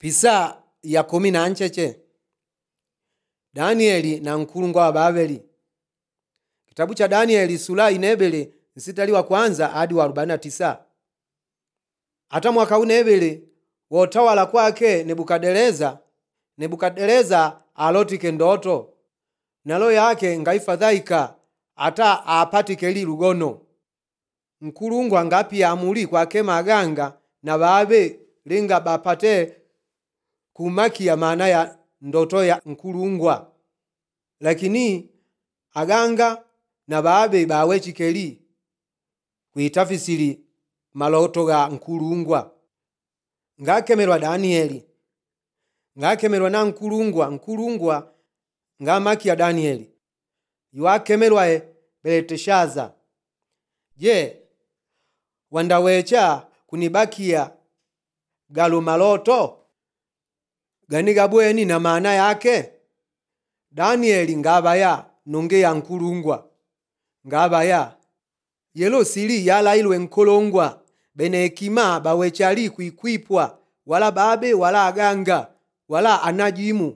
Pisa ya 10 Danieli na nkulungwa wa Babeli. Kitabu cha Danieli sura inebele mstari wa kwanza hadi wa 49. Hata mwaka unebele wa utawala kwake Nebukadneza alotike ndoto na roho yake ngaifadhaika hata apatike lugono. Nkulungwa ngapi amuli kwake maganga na babe linga bapate kumaki ya maana ya ndoto ya nkulungwa, lakini aganga na babe bawe chikeli kuitafisiri maloto ga nkulungwa. Ngakemerwa Danieli, ngakemerwa na nkulungwa ngamaki ya Danieli yuakemerwa Belteshaza. Je, wandawecha kunibakia galo maloto gani gabweni na maana yake? Danieli ngabaya nunge ya nkulungwa ngabaya yelo siri yala ilwe nkolongwa bene hekima bawechali kuikwipwa wala babe wala aganga wala anajimu,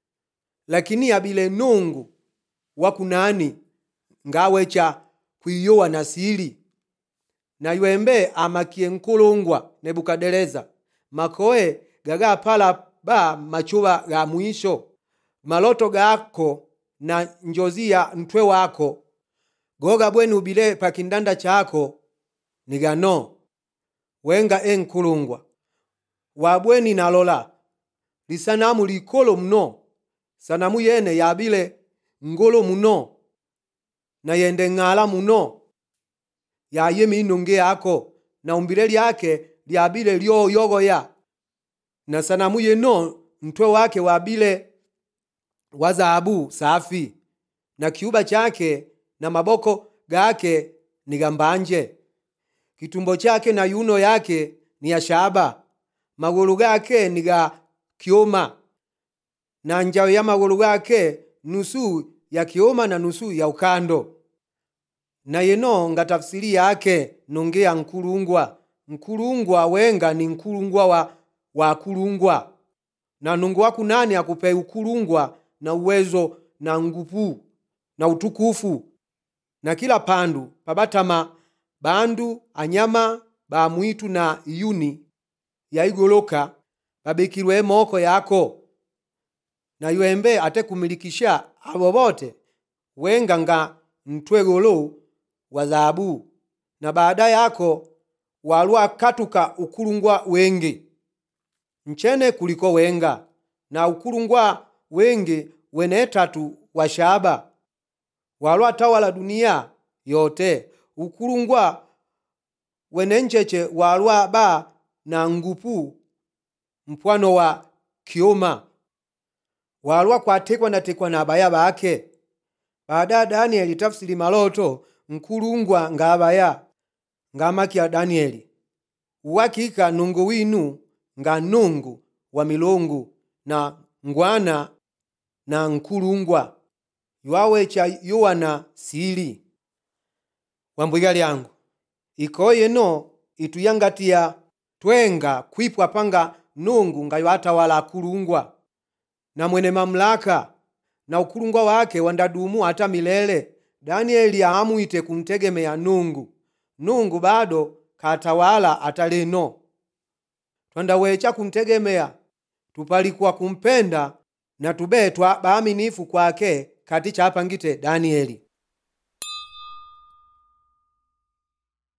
lakini abile nungu wakunani ngawecha kuiyowa na siri na yuembe amakie nkulungwa Nebukadneza makoe gaga pala ba machuba ga mwisho maloto gako na njozi ya ntwe wako goga bweni ubile pakindanda chako nigano wenga nkulungwa wabweni nalola lisanamu likolo mno, sanamu yene yabile ngolo muno na yende ngala muno ya yemi inonge yako na umbile yake liabile lyo yogo ya na sanamu yeno mtwe wake wabile wazahabu safi na kiuba chake na maboko gake ni gambanje, kitumbo chake na yuno yake ni ya shaba, magulu gake ni ga kioma na njao ya magulu gake nusu ya kioma na nusu ya ukando. Na yeno ngatafsiri yake nongea nkulungwa wenga ni nkulungwa wa kulungwa na nungu waku nani akupe ukulungwa na uwezo na nguvu na utukufu na kila pandu pabatama bandu anyama ba mwitu na iyuni ya igoloka babikirwe moko yako na yuembe ate kumilikisha abo bote wenga nga ntwegolo wa dhahabu na baada yako walua katuka ukulungwa wengi nchene kuliko wenga na ukulungwa wengi wene tatu wa shaba walua tawala dunia yote. Ukulungwa wene ncheche walua ba na ngupu mpwano wa kioma walua kwa tekwa na abaya bake. Baada Danieli tafsiri maloto nkulungwa ngabaya ngamaki ya Danieli uwakika nungu winu nga nungu wa milongu na ngwana na nkulungwa yuawecha yuwana siri. Wambwiga lyangu ikoye no ituyangatia twenga kwipwa panga nungu nga yuatawala kulungwa na mwene mamlaka na ukulungwa wake wandadumu hata milele. Danieli amuite kumtegemea nungu bado katawala ataleno. Twandawecha kumtegemea tupalikuwa kumpenda na tubetwa baaminifu kwake kati chapangite Danieli.